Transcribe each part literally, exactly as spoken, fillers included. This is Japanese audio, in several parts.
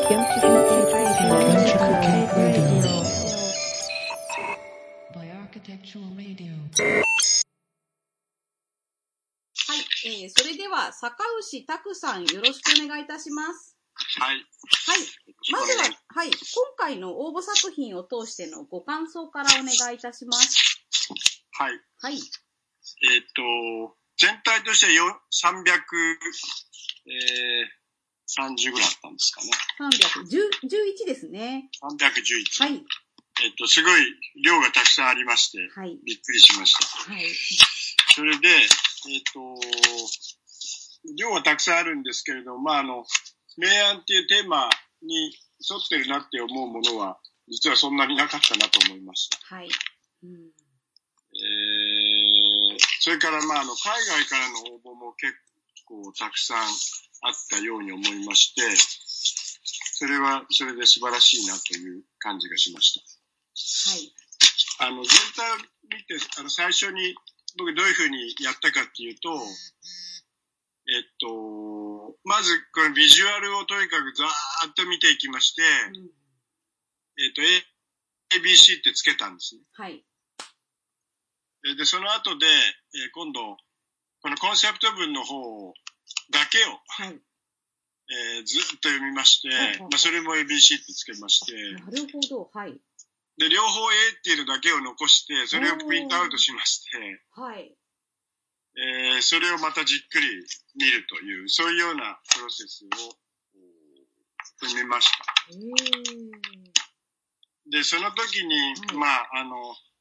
えー、それでは坂牛拓さんよろしくお願いいたします。 はい。 はい。まずは、はい。今回の応募作品を通してのご感想からお願いいたします。 はい。 はい。 えっと、全体としてはさんびゃくさんじゅうぐらいあったんですかね。 さんびゃくじゅういちですね。 さんびゃくじゅういち。 はい。 えっと、すごい量がたくさんありまして、はい、びっくりしました。 はい。 それで、えっと、量はたくさんあるんですけれども、まあ、あの、明暗っていうテーマに沿ってるなって思うものは、実はそんなになかったなと思いました。 はい。うん、えー、それから、まあ、あの、海外からの応募も結構たくさんあったように思いまして、それはそれで素晴らしいなという感じがしました。はい。あの、全体を見て、あの、最初に僕どういうふうにやったかっていうと、えっと、まずこのビジュアルをとにかくざーっと見ていきまして、うん、えっと、エービーシー ってつけたんですね。 はい。 で、その後で、えー、今度、このコンセプト文の方だけを、はい、えー、ずっと読みまして、はいはいはい、まあ、それも エービーシー ってつけまして、 なるほど、はい。 で、両方 A っていうのだけを残して、それをプリントアウトしまして、 はい。 えー、それをまたじっくり見るという、そういうようなプロセスを踏みました。で、その時に、はい、まあ、あの、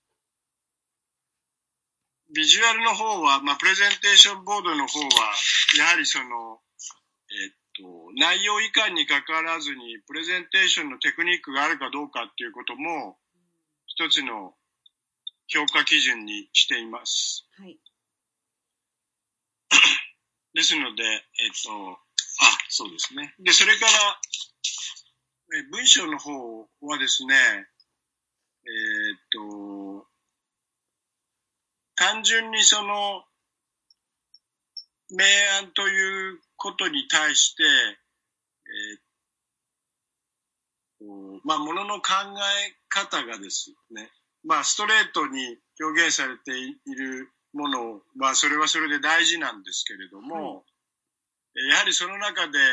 ビジュアルの方は、まあ、プレゼンテーションボードの方は、やはりその、えっと、内容以下に関わらずに、プレゼンテーションのテクニックがあるかどうかっていうことも、一つの評価基準にしています。 はい。 ですので、えっと、あ、そうですね。で、それから、え文章の方はですね、えー、っと、単純にその、明暗ということに対して、えー、まあ、ものの考え方がですね、まあ、ストレートに表現されているものは、それはそれで大事なんですけれども、はい、やはりその中で、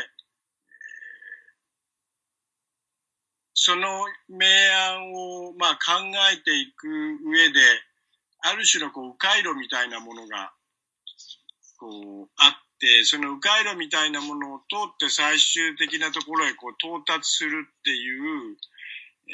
その明暗を、まあ、考えていく上で、ある種のこう、迂回路みたいなものが、こう、あって、その迂回路みたいなものを通って最終的なところへこう、到達するっていう、えー、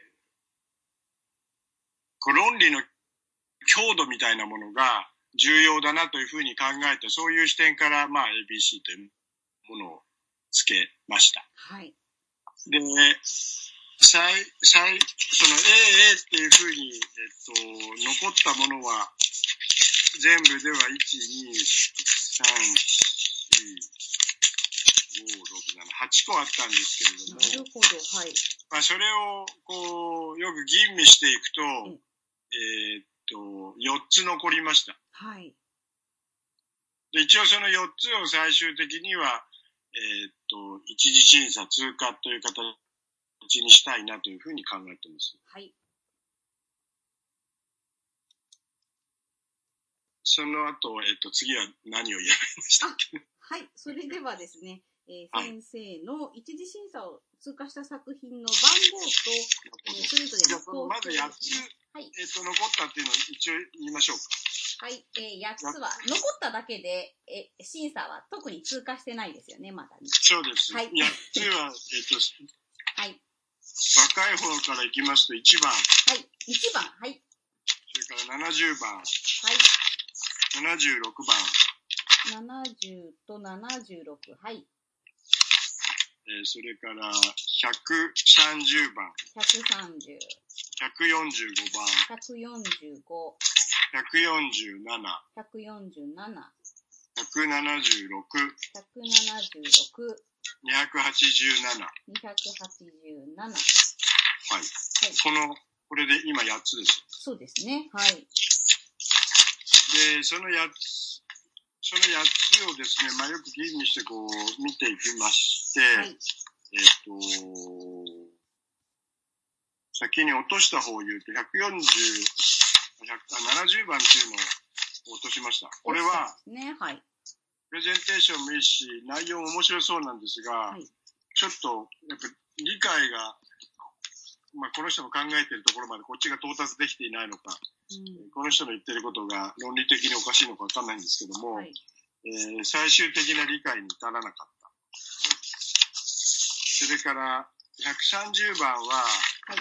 こう論理の強度みたいなものが重要だなというふうに考えて、そういう視点から、まあ、エービーシー というものをつけました。 はい。 で、最、最、その エーエー っていうふうに、えっと、残ったものは、全部では、いち、に、さん、よん、ご、ろく、なな、はちこあったんですけれども。 なるほど、はい。 まあ、それを、こう、よく吟味していくと、えー、っと、よっつ残りました。 はい。 で、一応そのよっつを最終的には、えー、っと、一次審査通過という形にしたいなというふうに考えています。 はい。 その後、えっと、次は何をやりましたっけ？ はい。それではですね、えー、先生の一次審査を通過した作品の番号と、えー、それぞれの項目、まずやっつ、はい、えっと、残ったっていうのを一応言いましょうか。はい。えー、やっつは、残っただけで、え、審査は特に通過してないですよね、まだね。 そうです。はい。やっつは、えっと、はい。若い方からいきますといちばん。 はい。いちばん。はい。 それからななじゅうばん。はい。ななじゅうろくばん。ななじゅうとななじゅうろく。はい。 えー、それからひゃくさんじゅうばん。 ひゃくさんじゅう。 ひゃくよんじゅうごばん。ひゃくよんじゅうご。 ひゃくよんじゅうなな。 ひゃくよんじゅうなな。 ひゃくななじゅうろく。 ひゃくななじゅうろく。 にひゃくはちじゅうなな。 にひゃくはちじゅうなな。はい。 はい。この、これで今やっつです。 そうですね。はい。 で、そのやっつ、そのやっつをですね、まあよく吟味してこう見ていきまして、はい、 えっと、先に落とした方を言うと、ひゃくよんじゅう、ななじゅうばんっていうのを落としました。これは、 ね、はい。 プレゼンテーションもいいし、内容も面白そうなんですが、はい、ちょっと、やっぱ理解が、まあ、この人の考えているところまでこっちが到達できていないのか、うん、この人の言っていることが論理的におかしいのかわかんないんですけども、はい、えー、最終的な理解に至らなかった。それから、ひゃくさんじゅうばんは、はい、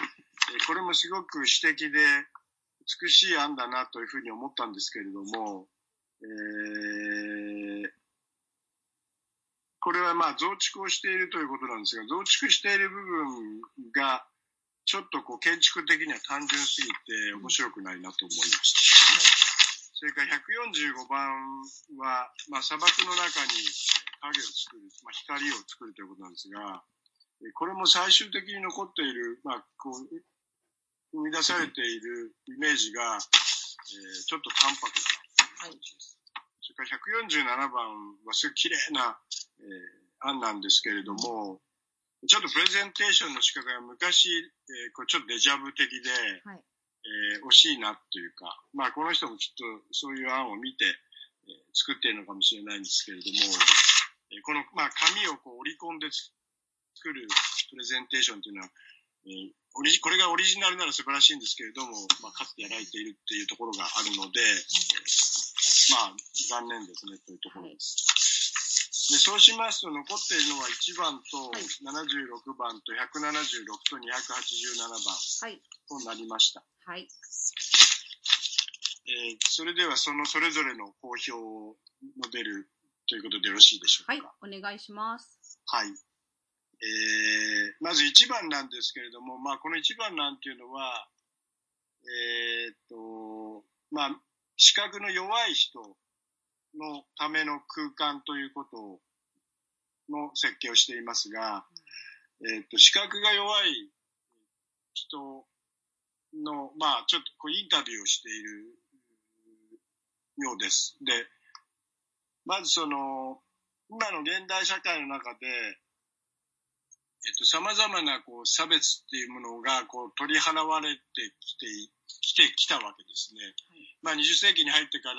えー、これもすごく詩的で美しい案だなというふうに思ったんですけれども、えー、これはまあ増築をしているということなんですが、増築している部分がちょっとこう建築的には単純すぎて面白くないなと思いました。はい、それからひゃくよんじゅうごばんは、まあ、砂漠の中に影を作る、まあ、光を作るということなんですが、これも最終的に残っている、まあ、こう生み出されているイメージが、えー、ちょっと淡白だなという感じです。はい、それからひゃくよんじゅうななばんはすごい綺麗な、えー、案なんですけれども、ちょっとプレゼンテーションの仕方が昔、えー、こうちょっとデジャブ的で、はい、えー、惜しいなというか、まあこの人もきっとそういう案を見て、えー、作っているのかもしれないんですけれども、えー、この、まあ紙をこう織り込んで作るプレゼンテーションというのは、えー、オリジこれがオリジナルなら素晴らしいんですけれども、まあかつてやられているっていうところがあるので、えー、まあ残念ですねというところです。はいでそうしますと残っているのはいちばんとななじゅうろくばんとひゃくななじゅうろくとにひゃくはちじゅうななばんとなりました。はい。えー、それではそのそれぞれの公表を述べるということでよろしいでしょうか。 はい、お願いします。 はい。えー、まずいちばんなんですけれども、まあこのいちばんなんていうのは、えー、っと、まあ視覚の弱い人のための空間ということの設計をしていますが、うん、えっと、視覚が弱い人の、まあ、ちょっとこうインタビューをしているようです。で、まずその、今の現代社会の中で、えっと、様々なこう差別っていうものがこう取り払われてきて、きてきたわけですね。はい、まあ、にじゅっせいきに入ってから、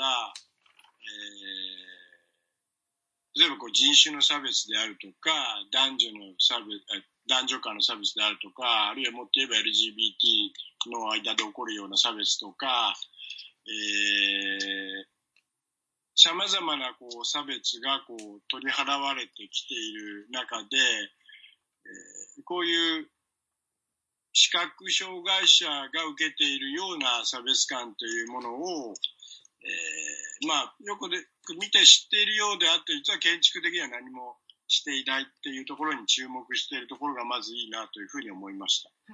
えー、例えばこう人種の差別であるとか、男女の差別、男女間の差別であるとか、あるいはもっと言えば エルジービーティー の間で起こるような差別とか、えー、様々なこう差別がこう取り払われてきている中で、えー、こういう視覚障害者が受けているような差別感というものを、えー、まあ、よくで見て知っているようであって、実は建築的には何もしていないっていうところに注目しているところがまずいいなというふうに思いました。はい、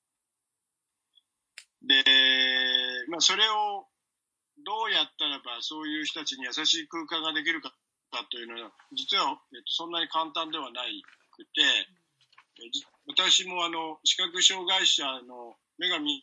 で、まあ、それをどうやったらばそういう人たちに優しい空間ができるかというのは、実は、えっと、そんなに簡単ではないくて、うん、私もあの、視覚障害者の目が見、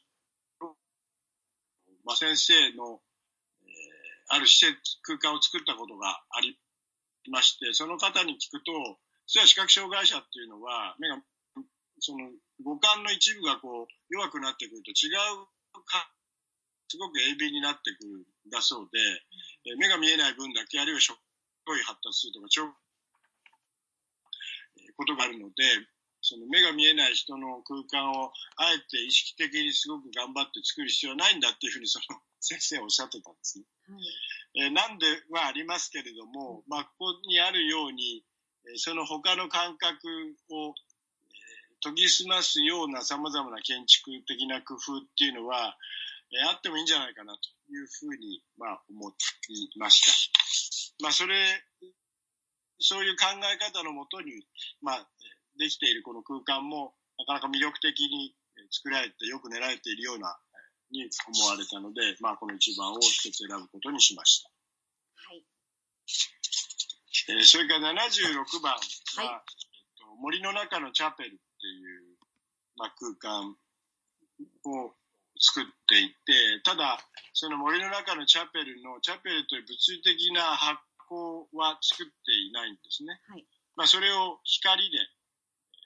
まあ、先生のある施設、空間を作ったことがありまして、その方に聞くと、実は視覚障害者っていうのは、目が、その、五感の一部がこう、弱くなってくると違うか、すごく鋭敏になってくるんだそうで、うん、目が見えない分だけ、あるいはしょっぽい発達するとか、ちょ、ことがあるので、その目が見えない人の空間をあえて意識的にすごく頑張って作る必要はないんだっていうふうにその先生はおっしゃってたんですね。はい、えー、なんではありますけれども、まあ、ここにあるように、その他の感覚を、えー、研ぎ澄ますような様々な建築的な工夫っていうのは、えー、あってもいいんじゃないかなというふうに、まあ、思いました。まあ、それ、そういう考え方のもとに、まあ、できているこの空間も、なかなか魅力的に作られて、よく練られているような、に思われたので、まあ、この一番を一つ選ぶことにしました。はい。えー、それからななじゅうろくばんは、はいえっと、森の中のチャペルっていう、まあ、空間を作っていて、ただ、その森の中のチャペルの、チャペルという物理的な発光は作っていないんですね。はい。まあ、それを光で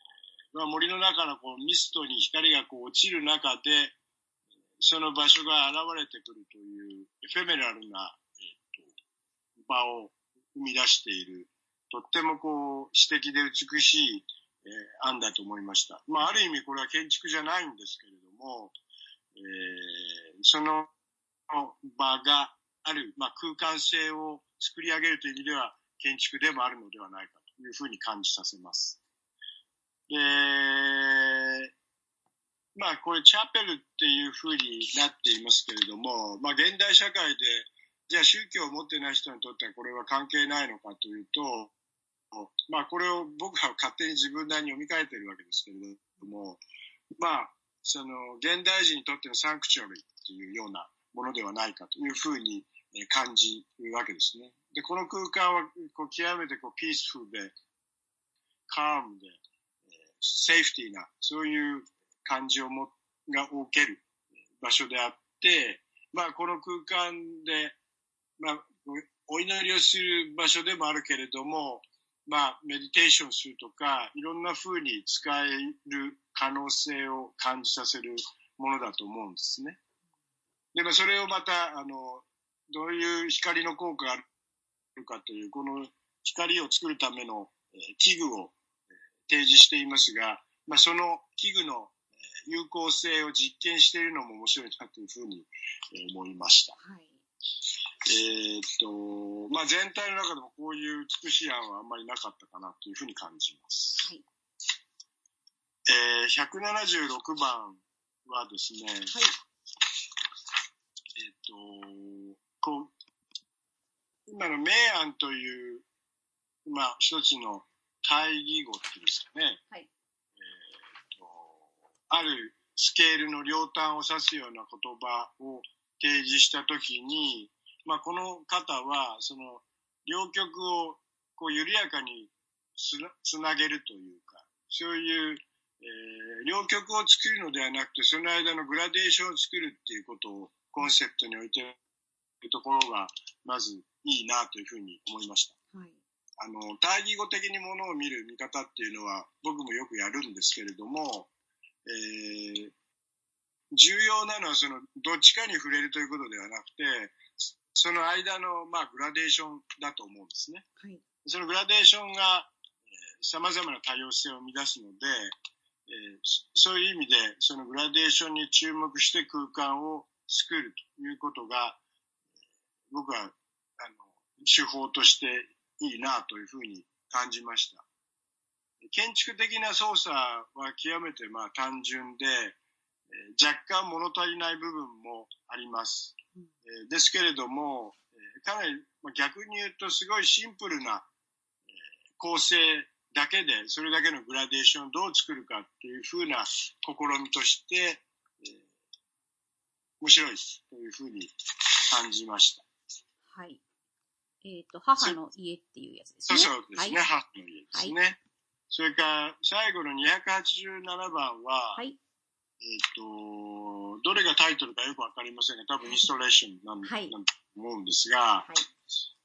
まあ、森の中のこうミストに光がこう落ちる中で、その場所が現れてくるというエフェメラルな、えー、と場を生み出している、とってもこう詩的で美しい、えー、案だと思いました。まあ、ある意味これは建築じゃないんですけれども、えー、その場がある、まあ、空間性を作り上げるという意味では建築でもあるのではないかというふうに感じさせます。で、まあこれチャペルっていうふうになっていますけれども、まあ現代社会でじゃあ宗教を持ってない人にとってはこれは関係ないのかというと、まあこれを僕は勝手に自分なりに読み替えてるわけですけれども、まあその現代人にとってのサンクチュアリっていうようなものではないかというふうに感じるわけですね。で、この空間はこう極めてこうピースフルで、カームで、セーフティーな、そういう感じをもが置ける場所であって、まあこの空間で、まあお祈りをする場所でもあるけれども、まあメディテーションするとか、いろんな風に使える可能性を感じさせるものだと思うんですね。でもそれをまた、あの、どういう光の効果があるかという、この光を作るための器具を提示していますが、まあ、その器具の有効性を実験しているのも面白いなというふうに思いました。はい、えー、っと、まあ、全体の中でもこういう美しい案はあんまりなかったかなというふうに感じます。はい、えー、ひゃくななじゅうろくばんはですね、はい、えー、っと、こう、今の明暗という、まあ、一つの対義語っていうんですかね。はい、えー、とあるスケールの両端を指すような言葉を提示したときに、まあ、この方はその両極をこう緩やかにつなげるというか、そういう、えー、両極を作るのではなくて、その間のグラデーションを作るっていうことをコンセプトに置いているところがまずいいなというふうに思いました。はい、あの対義語的にものを見る見方っていうのは僕もよくやるんですけれども、えー、重要なのはそのどっちかに触れるということではなくて、その間のまあグラデーションだと思うんですね。はい、そのグラデーションが様々な多様性を生み出すので、えー、そういう意味でそのグラデーションに注目して空間を作るということが僕はあの手法としていいなというふうに感じました。建築的な操作は極めてまあ単純で、えー、若干物足りない部分もあります。うん、えー、ですけれども、えー、かなり、まあ、逆に言うとすごいシンプルな、えー、構成だけで、それだけのグラデーションをどう作るかっていうふうな試みとして、えー、面白いというふうに感じました。 はい。えっ、ー、と、母の家っていうやつですね。 そうそうですね。はい、母の家ですね。はい、それから、最後のにひゃくはちじゅうななばんは、はい、えっ、ー、と、どれがタイトルかよくわかりませんが、多分インストレーションなんだと思うんですが、はい、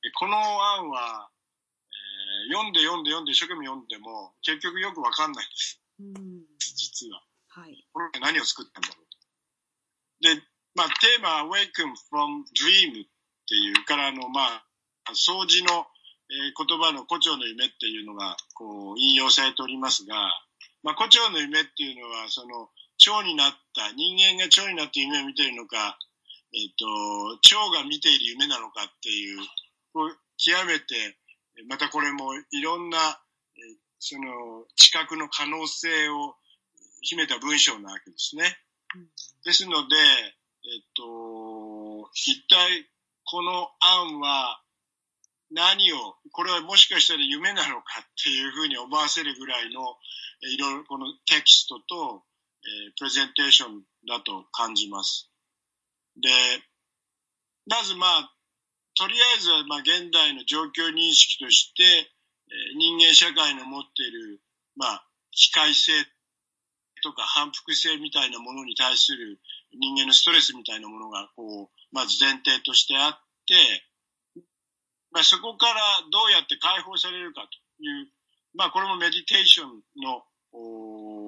この案は、えー、読んで読んで読んで一生懸命読んでも、結局よくわかんないです。うん、実は。はい、これ何を作ったんだろうと。で、まあ、テーマは Awaken from Dream っていうからの、まあ、掃除の、えー、言葉の胡蝶の夢っていうのがこう引用されておりますが、まあ、胡蝶の夢っていうのはその蝶になった人間が蝶になって夢を見ているのか、えっと蝶が見ている夢なのかっていう、こう極めてまたこれもいろんな、えー、その知覚の可能性を秘めた文章なわけですね。うん、ですので、えっと一体この案は何を、これはもしかしたら夢なのかっていうふうに思わせるぐらいの、いろいろこのテキストと、えー、プレゼンテーションだと感じます。で、まずまあ、とりあえずはまあ現代の状況認識として、えー、人間社会の持っている、まあ、機械性とか反復性みたいなものに対する人間のストレスみたいなものが、こう、まず前提としてあって、まあ、そこからどうやって解放されるかという、まあこれもメディテーションの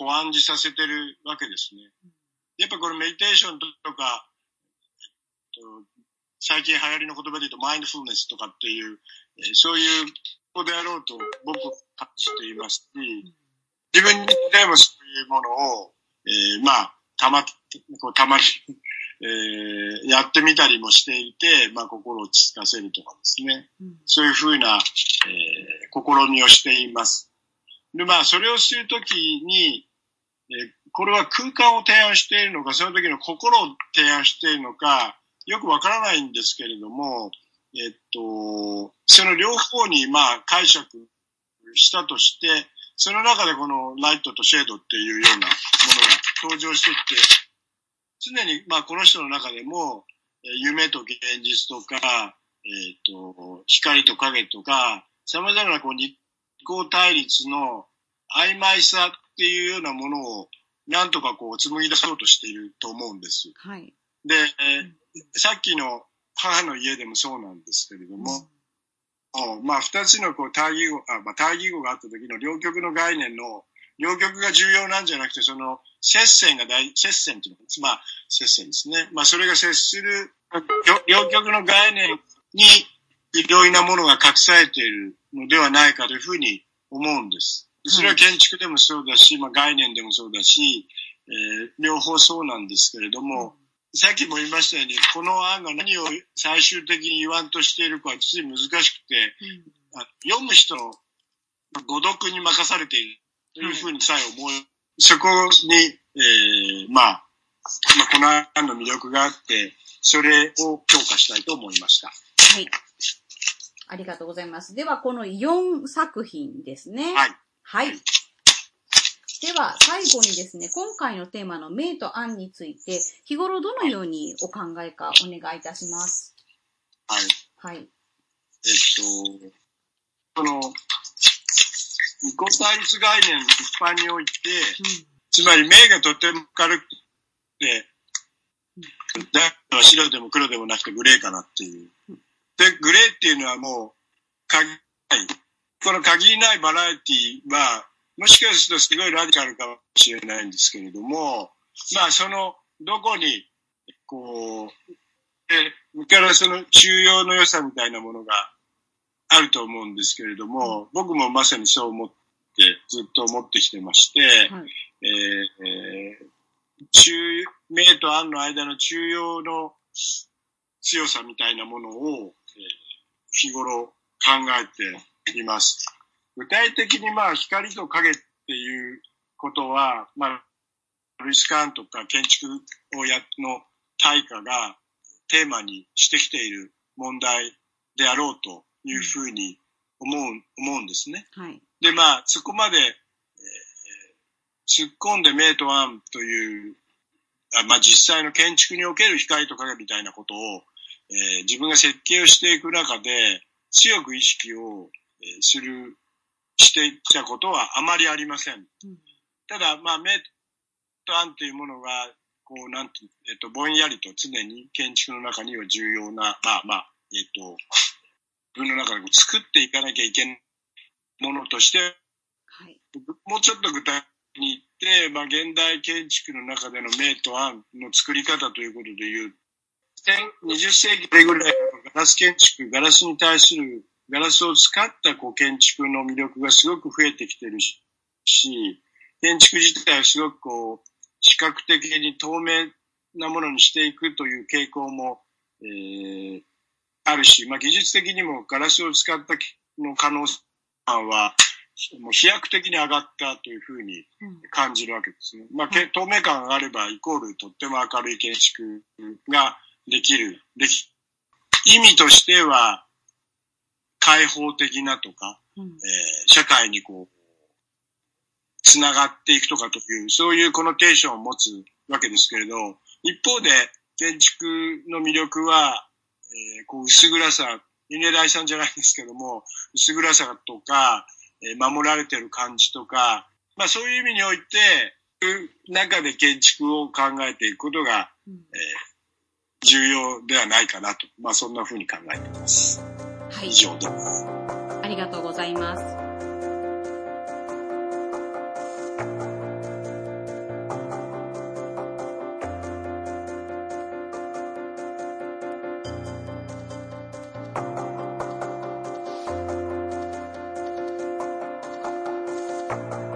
こう暗示させてるわけですね。やっぱこれメディテーションとか、えっと、最近流行りの言葉で言うとマインドフルネスとかっていう、えー、そういうことであろうと僕は感じていますし、自分でもそういうものを、えー、まあ、たま、こうたまに、えー、やってみたりもしていて、まあ、心を落ち着かせるとかですね。うん、そういうふうな、えー、試みをしています。で、まあ、それをするときに、えー、これは空間を提案しているのか、その時の心を提案しているのか、よくわからないんですけれども、えっと、その両方に、まあ、解釈したとして、その中でこのライトとシェードっていうようなものが登場してきて、常に、まあ、この人の中でも、えー、夢と現実とか、えっと、光と影とか、様々なこう二項対立の曖昧さっていうようなものを、なんとかこう紡ぎ出そうとしていると思うんです。 はい。 で、えー、さっきの母の家でもそうなんですけれども、うん、まあ、二つのこう対義語、あ、まあ、対義語があった時の両極の概念の、両極が重要なんじゃなくて、その、接線が大、接線っていうのかな、まあ、接線ですね。まあ、それが接する、両極の概念に、いろいろなものが隠されているのではないかというふうに思うんです。それは建築でもそうだし、まあ、概念でもそうだし、えー、両方そうなんですけれども、さっきも言いましたように、この案が何を最終的に言わんとしているかは実に難しくて、うん、読む人の誤読に任されているというふうにさえ思う。はい、そこに、えー、まあ、まあ、この案の魅力があって、それを強化したいと思いました。 はい。ありがとうございます。では、このよんさく品ですね。 はい。 はい。では、最後にですね、今回のテーマの明と暗について、日頃どのようにお考えかお願いいたします。 はい。 はい。 えっと、その、二項対立概念一般において、うん、つまり明がとても軽くて、うん、だは白でも黒でもなくてグレーかなっていう。うん、で、グレーっていうのはもう、限りない。この限りないバラエティは、もしかするとすごいラディカルかもしれないんですけれども、まあその、どこに、こう、え、それからその中庸の良さみたいなものがあると思うんですけれども、僕もまさにそう思って、ずっと思ってきてまして、はい、えー、中、明と暗の間の中庸の強さみたいなものを、えー、日頃考えています。具体的にまあ光と影っていうことは、まあ、ルイス・カーンとか建築をやの大家がテーマにしてきている問題であろうというふうに思う、思うんですね。 はい。 で、まあ、そこまで、えー、突っ込んで明と暗という、あまあ実際の建築における光と影みたいなことを、えー、自分が設計をしていく中で強く意識を、えー、するしてきたことはあまりありません。うん、ただ、まあ、明と暗というものが、こう、なんて、えっと、ぼんやりと常に建築の中には重要な、まあまあ、えっと、自分の中で作っていかなきゃいけないものとして、はい、もうちょっと具体的に言って、まあ、現代建築の中での明と暗の作り方ということで言う、にじゅっせいきぐらいガラス建築、ガラスに対するガラスを使ったこう建築の魅力がすごく増えてきてるし、建築自体はすごくこう視覚的に透明なものにしていくという傾向も、えー、あるし、まあ、技術的にもガラスを使ったの可能性はもう飛躍的に上がったというふうに感じるわけですね。まあ、透明感があればイコールとっても明るい建築ができる。でき意味としては開放的なとか、うんえー、社会にこう、つながっていくとかという、そういうコノテーションを持つわけですけれど、一方で建築の魅力は、えー、こう薄暗さ、稲台さんじゃないですけども、薄暗さとか、えー、守られてる感じとか、まあそういう意味において、中で建築を考えていくことが、うんえー、重要ではないかなと、まあそんな風に考えています。 はい。 以上です。 ありがとうございます。 す。